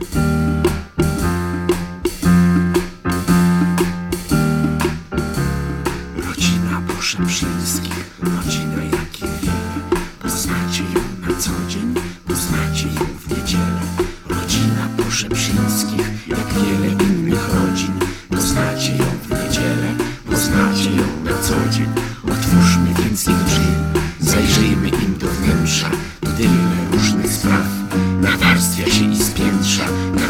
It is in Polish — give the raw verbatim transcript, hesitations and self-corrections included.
Rodzina Poszeprzyńskich, rodzina jakiej wiele. Poznacie ją na co dzień, poznacie ją w niedzielę. Rodzina Poszeprzyńskich, jak wiele innych rodzin. Poznacie ją w niedzielę, poznacie ją na co dzień. Otwórzmy więc ich drzwi, zajrzyjmy im do wnętrza. Tyle różnych spraw nawarstwia się i spiętrza.